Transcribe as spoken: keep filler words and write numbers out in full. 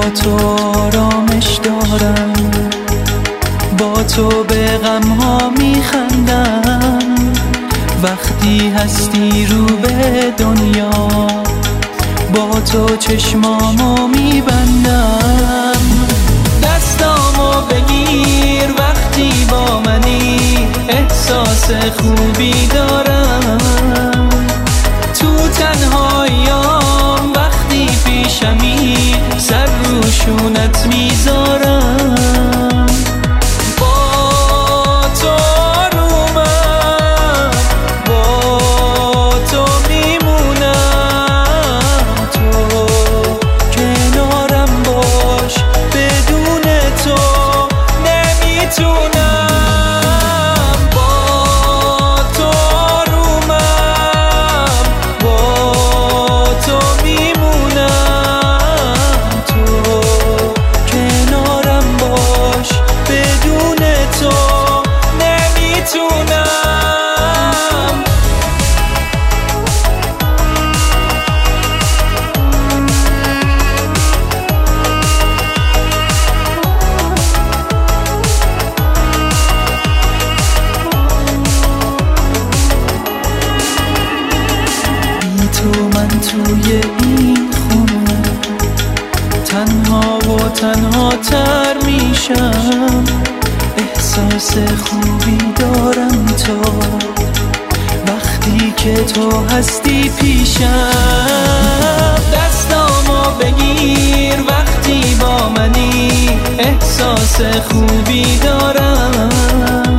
تو آرامش دارم، با تو به غمها میخندم. وقتی هستی رو به دنیا، با تو چشمامو میبندم. دستامو بگیر وقتی با منی، احساس خوبی دارم. تو تنهاییام وقتی پیشمی، سر رو شونت میذارم. با تو آرومم، با تو میمونم. تو کنارم باش، بدون تو نمیتونم. با تو آرومم، با تو میمونم. تو کنارم باش، بدون تو نمیتونم. بی تو من توی این خونه تنها و تنها تر میشم. احساس خوبی دارم تو وقتی که تو هستی پیشم. دستامو بگیر وقتی با منی، احساس خوبی دارم.